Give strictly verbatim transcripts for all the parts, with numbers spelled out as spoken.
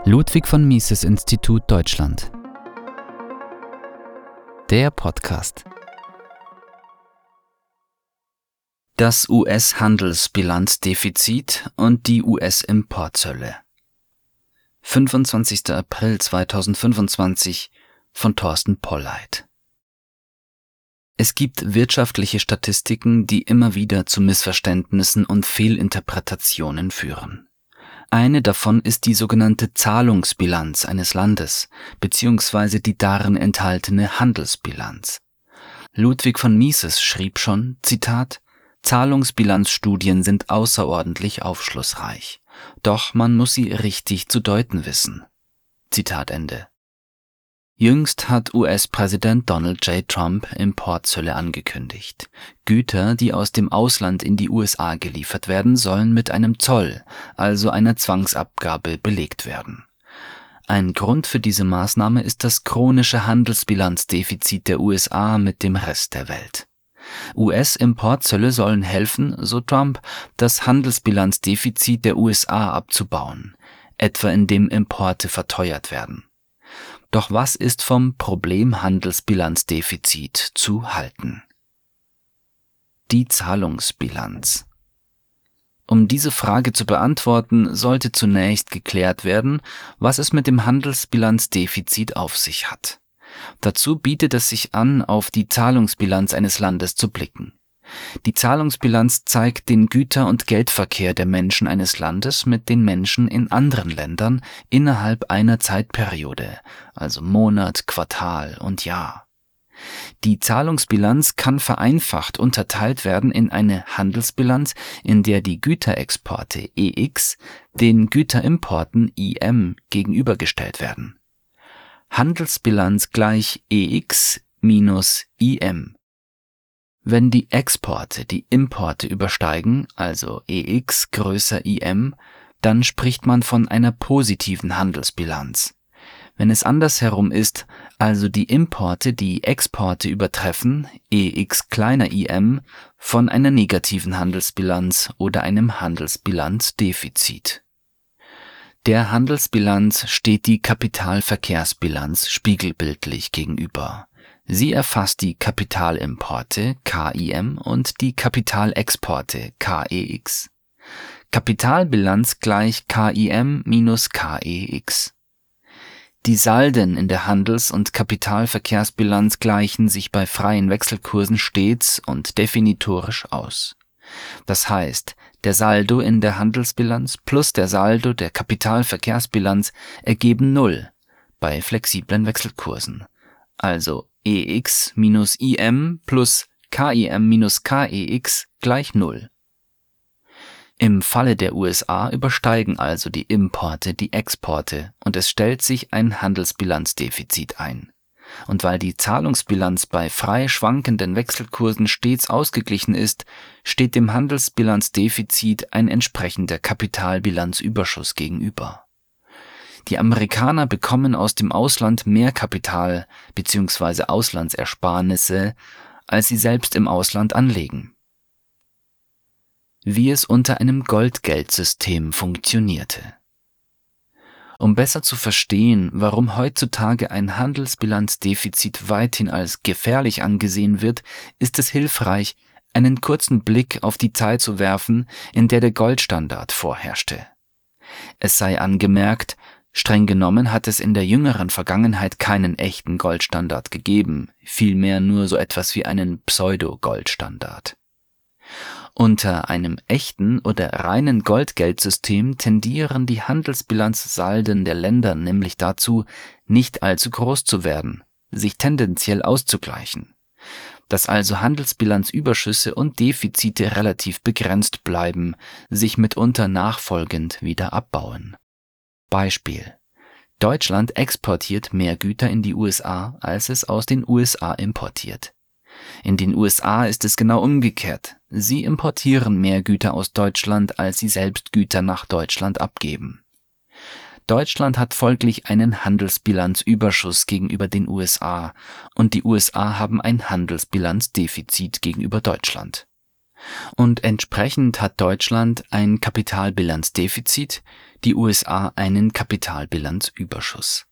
Ludwig von Mises Institut Deutschland. Der Podcast. Das U S-Handelsbilanzdefizit und die U S-Importzölle. fünfundzwanzigster April zweitausendfünfundzwanzig von Thorsten Polleit. Es gibt wirtschaftliche Statistiken, die immer wieder zu Missverständnissen und Fehlinterpretationen führen. Eine davon ist die sogenannte Zahlungsbilanz eines Landes bzw. die darin enthaltene Handelsbilanz. Ludwig von Mises schrieb schon, Zitat, Zahlungsbilanzstudien sind außerordentlich aufschlussreich, doch man muss sie richtig zu deuten wissen. Zitat Ende. Jüngst hat U S-Präsident Donald J. Trump Importzölle angekündigt. Güter, die aus dem Ausland in die U S A geliefert werden, sollen mit einem Zoll, also einer Zwangsabgabe, belegt werden. Ein Grund für diese Maßnahme ist das chronische Handelsbilanzdefizit der U S A mit dem Rest der Welt. U S-Importzölle sollen helfen, so Trump, das Handelsbilanzdefizit der U S A abzubauen, etwa indem Importe verteuert werden. Doch was ist vom Problem Handelsbilanzdefizit zu halten? Die Zahlungsbilanz. Um diese Frage zu beantworten, sollte zunächst geklärt werden, was es mit dem Handelsbilanzdefizit auf sich hat. Dazu bietet es sich an, auf die Zahlungsbilanz eines Landes zu blicken. Die Zahlungsbilanz zeigt den Güter- und Geldverkehr der Menschen eines Landes mit den Menschen in anderen Ländern innerhalb einer Zeitperiode, also Monat, Quartal und Jahr. Die Zahlungsbilanz kann vereinfacht unterteilt werden in eine Handelsbilanz, in der die Güterexporte E X den Güterimporten I M gegenübergestellt werden. Handelsbilanz gleich E X minus I M. Wenn die Exporte die Importe übersteigen, also E X größer I M, dann spricht man von einer positiven Handelsbilanz. Wenn es andersherum ist, also die Importe die Exporte übertreffen, E X kleiner I M, von einer negativen Handelsbilanz oder einem Handelsbilanzdefizit. Der Handelsbilanz steht die Kapitalverkehrsbilanz spiegelbildlich gegenüber. Sie erfasst die Kapitalimporte K I M und die Kapitalexporte K E X. Kapitalbilanz gleich K I M minus K E X. Die Salden in der Handels- und Kapitalverkehrsbilanz gleichen sich bei freien Wechselkursen stets und definitorisch aus. Das heißt, der Saldo in der Handelsbilanz plus der Saldo der Kapitalverkehrsbilanz ergeben Null bei flexiblen Wechselkursen. Also E X minus I M plus K I M minus K E X gleich Null. Im Falle der U S A übersteigen also die Importe die Exporte und es stellt sich ein Handelsbilanzdefizit ein. Und weil die Zahlungsbilanz bei frei schwankenden Wechselkursen stets ausgeglichen ist, steht dem Handelsbilanzdefizit ein entsprechender Kapitalbilanzüberschuss gegenüber. Die Amerikaner bekommen aus dem Ausland mehr Kapital bzw. Auslandsersparnisse, als sie selbst im Ausland anlegen. Wie es unter einem Goldgeldsystem funktionierte. Um besser zu verstehen, warum heutzutage ein Handelsbilanzdefizit weithin als gefährlich angesehen wird, ist es hilfreich, einen kurzen Blick auf die Zeit zu werfen, in der der Goldstandard vorherrschte. Es sei angemerkt, streng genommen hat es in der jüngeren Vergangenheit keinen echten Goldstandard gegeben, vielmehr nur so etwas wie einen Pseudo-Goldstandard. Unter einem echten oder reinen Goldgeldsystem tendieren die Handelsbilanzsalden der Länder nämlich dazu, nicht allzu groß zu werden, sich tendenziell auszugleichen, dass also Handelsbilanzüberschüsse und Defizite relativ begrenzt bleiben, sich mitunter nachfolgend wieder abbauen. Beispiel: Deutschland exportiert mehr Güter in die U S A, als es aus den U S A importiert. In den U S A ist es genau umgekehrt. Sie importieren mehr Güter aus Deutschland, als sie selbst Güter nach Deutschland abgeben. Deutschland hat folglich einen Handelsbilanzüberschuss gegenüber den U S A und die U S A haben ein Handelsbilanzdefizit gegenüber Deutschland. Und entsprechend hat Deutschland ein Kapitalbilanzdefizit, die U S A einen Kapitalbilanzüberschuss.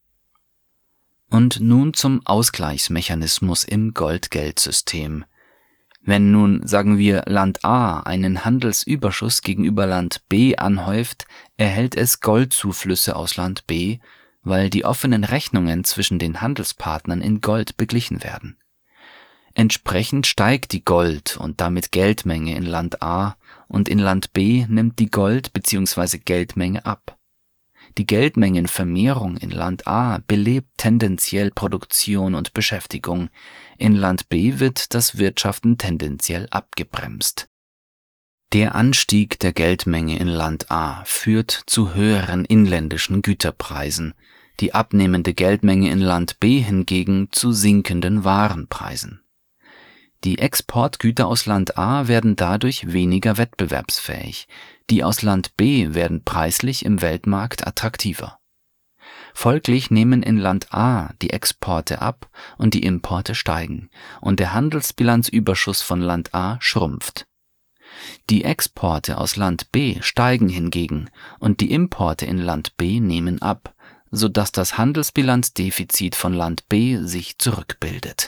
Und nun zum Ausgleichsmechanismus im Gold-Geld-System. Wenn nun, sagen wir, Land A einen Handelsüberschuss gegenüber Land B anhäuft, erhält es Goldzuflüsse aus Land B, weil die offenen Rechnungen zwischen den Handelspartnern in Gold beglichen werden. Entsprechend steigt die Gold- und damit Geldmenge in Land A und in Land B nimmt die Gold- bzw. Geldmenge ab. Die Geldmengenvermehrung in Land A belebt tendenziell Produktion und Beschäftigung, in Land B wird das Wirtschaften tendenziell abgebremst. Der Anstieg der Geldmenge in Land A führt zu höheren inländischen Güterpreisen, die abnehmende Geldmenge in Land B hingegen zu sinkenden Warenpreisen. Die Exportgüter aus Land A werden dadurch weniger wettbewerbsfähig, die aus Land B werden preislich im Weltmarkt attraktiver. Folglich nehmen in Land A die Exporte ab und die Importe steigen, und der Handelsbilanzüberschuss von Land A schrumpft. Die Exporte aus Land B steigen hingegen und die Importe in Land B nehmen ab, sodass das Handelsbilanzdefizit von Land B sich zurückbildet.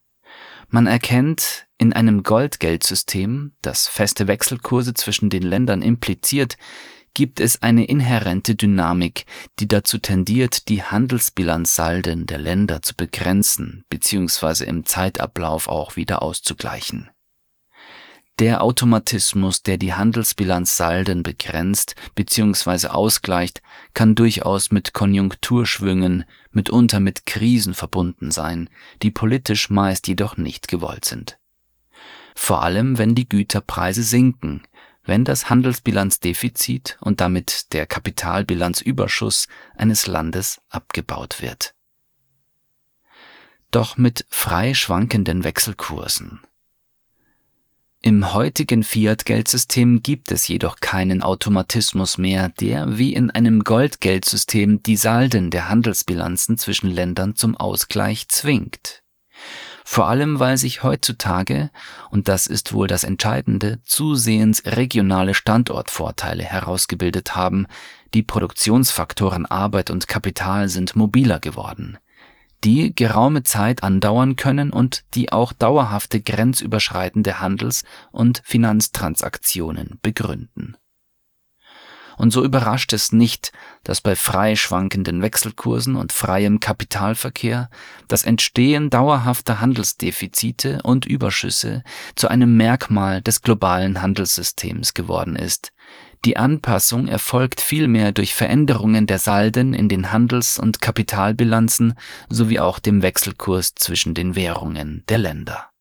Man erkennt, in einem Gold-Geld-System, das feste Wechselkurse zwischen den Ländern impliziert, gibt es eine inhärente Dynamik, die dazu tendiert, die Handelsbilanzsalden der Länder zu begrenzen bzw. im Zeitablauf auch wieder auszugleichen. Der Automatismus, der die Handelsbilanzsalden begrenzt bzw. ausgleicht, kann durchaus mit Konjunkturschwüngen, mitunter mit Krisen verbunden sein, die politisch meist jedoch nicht gewollt sind. Vor allem, wenn die Güterpreise sinken, wenn das Handelsbilanzdefizit und damit der Kapitalbilanzüberschuss eines Landes abgebaut wird. Doch mit frei schwankenden Wechselkursen. Im heutigen Fiat-Geldsystem gibt es jedoch keinen Automatismus mehr, der wie in einem Gold-Geldsystem die Salden der Handelsbilanzen zwischen Ländern zum Ausgleich zwingt. Vor allem, weil sich heutzutage, und das ist wohl das Entscheidende, zusehends regionale Standortvorteile herausgebildet haben, die Produktionsfaktoren Arbeit und Kapital sind mobiler geworden, die geraume Zeit andauern können und die auch dauerhafte grenzüberschreitende Handels- und Finanztransaktionen begründen. Und so überrascht es nicht, dass bei frei schwankenden Wechselkursen und freiem Kapitalverkehr das Entstehen dauerhafter Handelsdefizite und Überschüsse zu einem Merkmal des globalen Handelssystems geworden ist. Die Anpassung erfolgt vielmehr durch Veränderungen der Salden in den Handels- und Kapitalbilanzen sowie auch dem Wechselkurs zwischen den Währungen der Länder.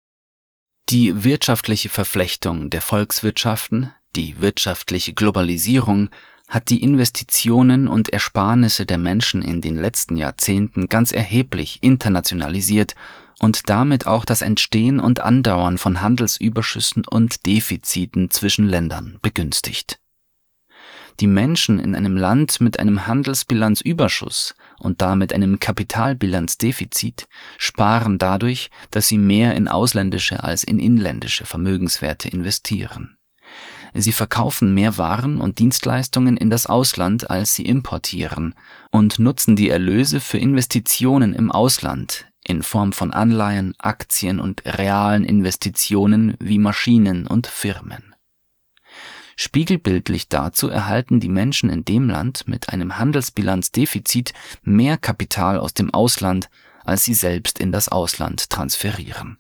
Die wirtschaftliche Verflechtung der Volkswirtschaften, die wirtschaftliche Globalisierung, hat die Investitionen und Ersparnisse der Menschen in den letzten Jahrzehnten ganz erheblich internationalisiert und damit auch das Entstehen und Andauern von Handelsüberschüssen und Defiziten zwischen Ländern begünstigt. Die Menschen in einem Land mit einem Handelsbilanzüberschuss und damit einem Kapitalbilanzdefizit sparen dadurch, dass sie mehr in ausländische als in inländische Vermögenswerte investieren. Sie verkaufen mehr Waren und Dienstleistungen in das Ausland, als sie importieren, und nutzen die Erlöse für Investitionen im Ausland in Form von Anleihen, Aktien und realen Investitionen wie Maschinen und Firmen. Spiegelbildlich dazu erhalten die Menschen in dem Land mit einem Handelsbilanzdefizit mehr Kapital aus dem Ausland, als sie selbst in das Ausland transferieren.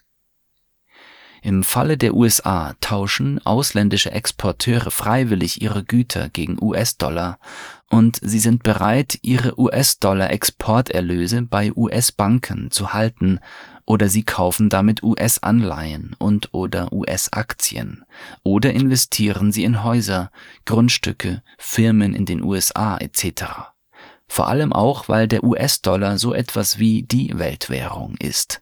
Im Falle der U S A tauschen ausländische Exporteure freiwillig ihre Güter gegen U S-Dollar und sie sind bereit, ihre U S-Dollar-Exporterlöse bei U S-Banken zu halten oder sie kaufen damit U S-Anleihen und oder U S-Aktien oder investieren sie in Häuser, Grundstücke, Firmen in den U S A et cetera. Vor allem auch, weil der U S-Dollar so etwas wie die Weltwährung ist.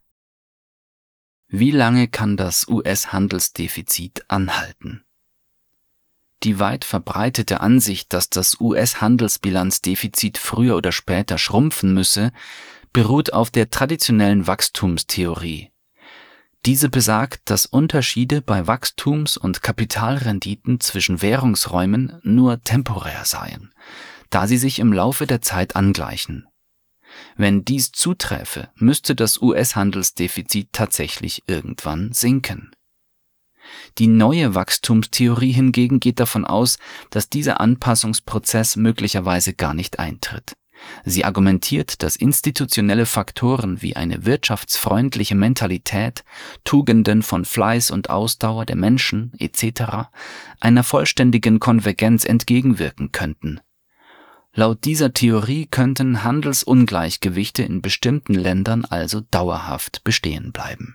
Wie lange kann das U S-Handelsdefizit anhalten? Die weit verbreitete Ansicht, dass das U S-Handelsbilanzdefizit früher oder später schrumpfen müsse, beruht auf der traditionellen Wachstumstheorie. Diese besagt, dass Unterschiede bei Wachstums- und Kapitalrenditen zwischen Währungsräumen nur temporär seien, da sie sich im Laufe der Zeit angleichen. Wenn dies zuträfe, müsste das U S-Handelsdefizit tatsächlich irgendwann sinken. Die neue Wachstumstheorie hingegen geht davon aus, dass dieser Anpassungsprozess möglicherweise gar nicht eintritt. Sie argumentiert, dass institutionelle Faktoren wie eine wirtschaftsfreundliche Mentalität, Tugenden von Fleiß und Ausdauer der Menschen et cetera einer vollständigen Konvergenz entgegenwirken könnten. Laut dieser Theorie könnten Handelsungleichgewichte in bestimmten Ländern also dauerhaft bestehen bleiben.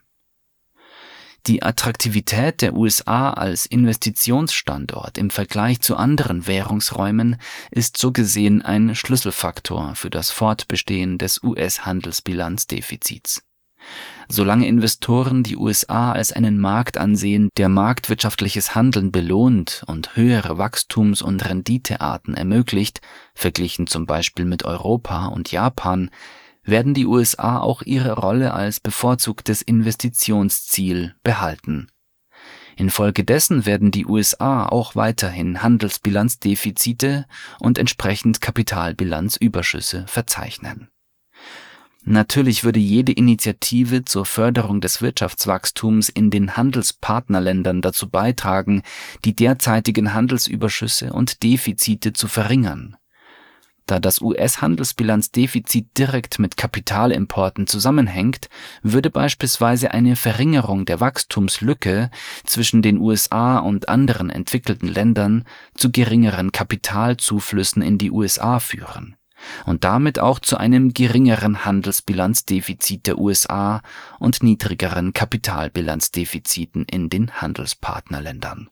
Die Attraktivität der U S A als Investitionsstandort im Vergleich zu anderen Währungsräumen ist so gesehen ein Schlüsselfaktor für das Fortbestehen des U S-Handelsbilanzdefizits. Solange Investoren die U S A als einen Markt ansehen, der marktwirtschaftliches Handeln belohnt und höhere Wachstums- und Renditearten ermöglicht, verglichen zum Beispiel mit Europa und Japan, werden die U S A auch ihre Rolle als bevorzugtes Investitionsziel behalten. Infolgedessen werden die U S A auch weiterhin Handelsbilanzdefizite und entsprechend Kapitalbilanzüberschüsse verzeichnen. Natürlich würde jede Initiative zur Förderung des Wirtschaftswachstums in den Handelspartnerländern dazu beitragen, die derzeitigen Handelsüberschüsse und Defizite zu verringern. Da das U S-Handelsbilanzdefizit direkt mit Kapitalimporten zusammenhängt, würde beispielsweise eine Verringerung der Wachstumslücke zwischen den U S A und anderen entwickelten Ländern zu geringeren Kapitalzuflüssen in die U S A führen und damit auch zu einem geringeren Handelsbilanzdefizit der U S A und niedrigeren Kapitalbilanzdefiziten in den Handelspartnerländern.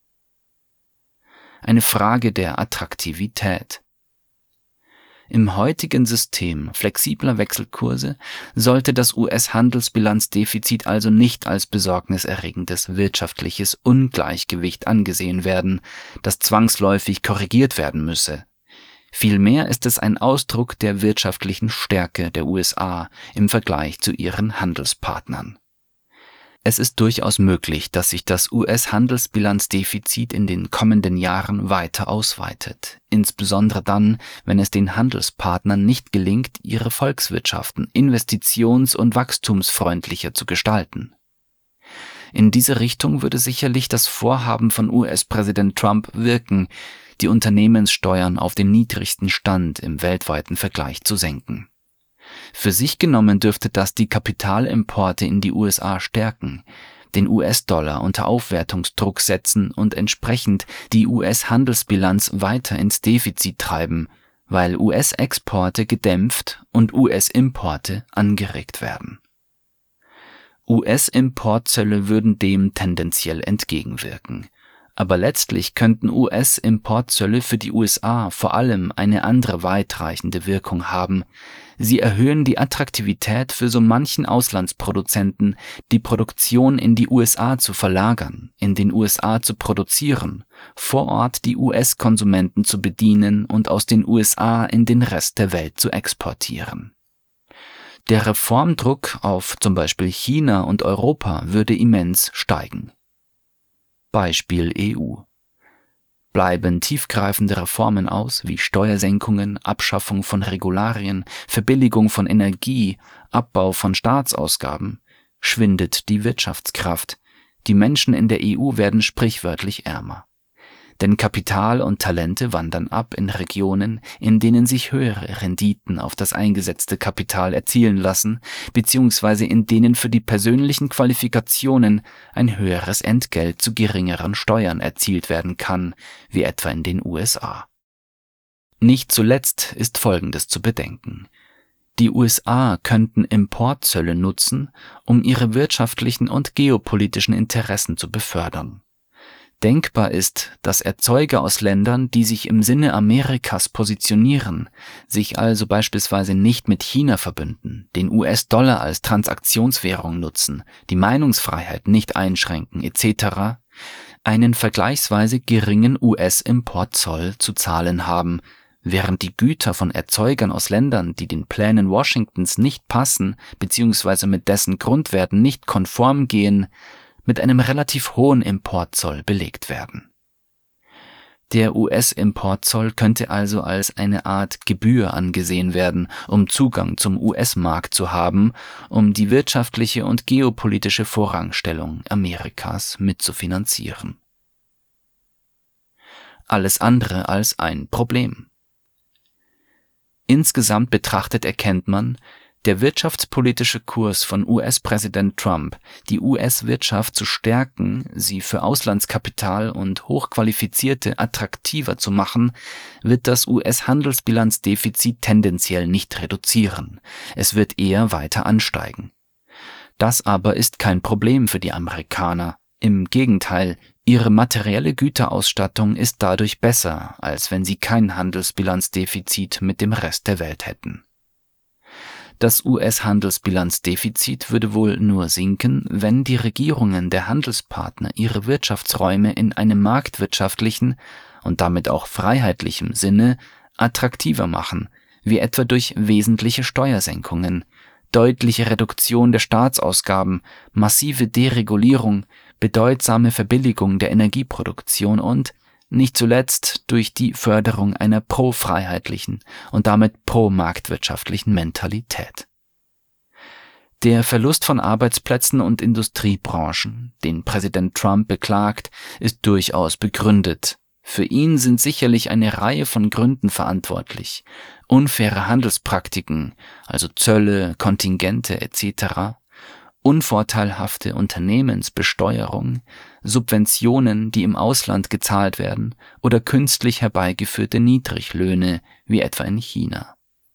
Eine Frage der Attraktivität. Im heutigen System flexibler Wechselkurse sollte das U S-Handelsbilanzdefizit also nicht als besorgniserregendes wirtschaftliches Ungleichgewicht angesehen werden, das zwangsläufig korrigiert werden müsse. Vielmehr ist es ein Ausdruck der wirtschaftlichen Stärke der U S A im Vergleich zu ihren Handelspartnern. Es ist durchaus möglich, dass sich das U S-Handelsbilanzdefizit in den kommenden Jahren weiter ausweitet, insbesondere dann, wenn es den Handelspartnern nicht gelingt, ihre Volkswirtschaften investitions- und wachstumsfreundlicher zu gestalten. In diese Richtung würde sicherlich das Vorhaben von U S-Präsident Trump wirken, die Unternehmenssteuern auf den niedrigsten Stand im weltweiten Vergleich zu senken. Für sich genommen dürfte das die Kapitalimporte in die U S A stärken, den U S-Dollar unter Aufwertungsdruck setzen und entsprechend die U S-Handelsbilanz weiter ins Defizit treiben, weil U S-Exporte gedämpft und U S-Importe angeregt werden. U S-Importzölle würden dem tendenziell entgegenwirken. Aber letztlich könnten U S-Importzölle für die U S A vor allem eine andere weitreichende Wirkung haben. Sie erhöhen die Attraktivität für so manchen Auslandsproduzenten, die Produktion in die U S A zu verlagern, in den U S A zu produzieren, vor Ort die U S-Konsumenten zu bedienen und aus den U S A in den Rest der Welt zu exportieren. Der Reformdruck auf zum Beispiel China und Europa würde immens steigen. Beispiel E U. Bleiben tiefgreifende Reformen aus, wie Steuersenkungen, Abschaffung von Regularien, Verbilligung von Energie, Abbau von Staatsausgaben, schwindet die Wirtschaftskraft. Die Menschen in der E U werden sprichwörtlich ärmer. Denn Kapital und Talente wandern ab in Regionen, in denen sich höhere Renditen auf das eingesetzte Kapital erzielen lassen, beziehungsweise in denen für die persönlichen Qualifikationen ein höheres Entgelt zu geringeren Steuern erzielt werden kann, wie etwa in den U S A. Nicht zuletzt ist Folgendes zu bedenken. Die U S A könnten Importzölle nutzen, um ihre wirtschaftlichen und geopolitischen Interessen zu befördern. Denkbar ist, dass Erzeuger aus Ländern, die sich im Sinne Amerikas positionieren, sich also beispielsweise nicht mit China verbünden, den U S-Dollar als Transaktionswährung nutzen, die Meinungsfreiheit nicht einschränken et cetera, einen vergleichsweise geringen U S-Importzoll zu zahlen haben, während die Güter von Erzeugern aus Ländern, die den Plänen Washingtons nicht passen bzw. mit dessen Grundwerten nicht konform gehen, mit einem relativ hohen Importzoll belegt werden. Der U S-Importzoll könnte also als eine Art Gebühr angesehen werden, um Zugang zum U S-Markt zu haben, um die wirtschaftliche und geopolitische Vorrangstellung Amerikas mitzufinanzieren. Alles andere als ein Problem. Insgesamt betrachtet erkennt man, der wirtschaftspolitische Kurs von U S-Präsident Trump, die U S-Wirtschaft zu stärken, sie für Auslandskapital und Hochqualifizierte attraktiver zu machen, wird das U S-Handelsbilanzdefizit tendenziell nicht reduzieren. Es wird eher weiter ansteigen. Das aber ist kein Problem für die Amerikaner. Im Gegenteil, ihre materielle Güterausstattung ist dadurch besser, als wenn sie kein Handelsbilanzdefizit mit dem Rest der Welt hätten. Das U S-Handelsbilanzdefizit würde wohl nur sinken, wenn die Regierungen der Handelspartner ihre Wirtschaftsräume in einem marktwirtschaftlichen und damit auch freiheitlichem Sinne attraktiver machen, wie etwa durch wesentliche Steuersenkungen, deutliche Reduktion der Staatsausgaben, massive Deregulierung, bedeutsame Verbilligung der Energieproduktion und, nicht zuletzt, durch die Förderung einer pro-freiheitlichen und damit pro-marktwirtschaftlichen Mentalität. Der Verlust von Arbeitsplätzen und Industriebranchen, den Präsident Trump beklagt, ist durchaus begründet. Für ihn sind sicherlich eine Reihe von Gründen verantwortlich. Unfaire Handelspraktiken, also Zölle, Kontingente et cetera, unvorteilhafte Unternehmensbesteuerung, Subventionen, die im Ausland gezahlt werden, oder künstlich herbeigeführte Niedriglöhne, wie etwa in China.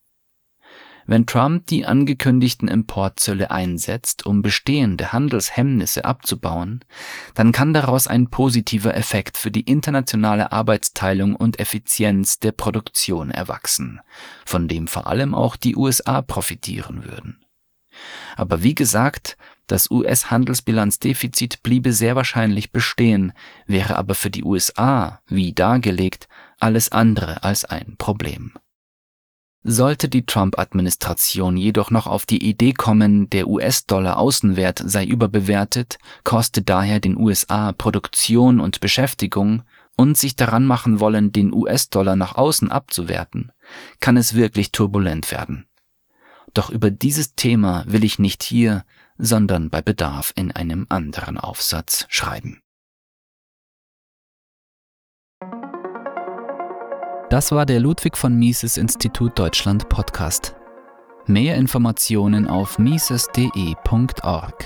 Wenn Trump die angekündigten Importzölle einsetzt, um bestehende Handelshemmnisse abzubauen, dann kann daraus ein positiver Effekt für die internationale Arbeitsteilung und Effizienz der Produktion erwachsen, von dem vor allem auch die U S A profitieren würden. Aber wie gesagt, das U S-Handelsbilanzdefizit bliebe sehr wahrscheinlich bestehen, wäre aber für die U S A, wie dargelegt, alles andere als ein Problem. Sollte die Trump-Administration jedoch noch auf die Idee kommen, der U S-Dollar-Außenwert sei überbewertet, koste daher den U S A Produktion und Beschäftigung und sich daran machen wollen, den U S-Dollar nach außen abzuwerten, kann es wirklich turbulent werden. Doch über dieses Thema will ich nicht hier, sondern bei Bedarf in einem anderen Aufsatz schreiben. Das war der Ludwig von Mises Institut Deutschland Podcast. Mehr Informationen auf mises punkt de punkt org.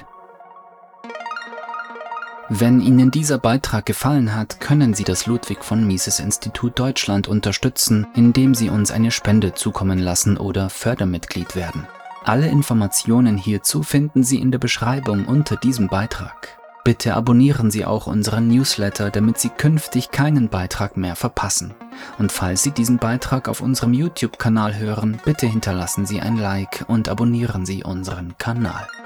Wenn Ihnen dieser Beitrag gefallen hat, können Sie das Ludwig von Mises Institut Deutschland unterstützen, indem Sie uns eine Spende zukommen lassen oder Fördermitglied werden. Alle Informationen hierzu finden Sie in der Beschreibung unter diesem Beitrag. Bitte abonnieren Sie auch unseren Newsletter, damit Sie künftig keinen Beitrag mehr verpassen. Und falls Sie diesen Beitrag auf unserem YouTube-Kanal hören, bitte hinterlassen Sie ein Like und abonnieren Sie unseren Kanal.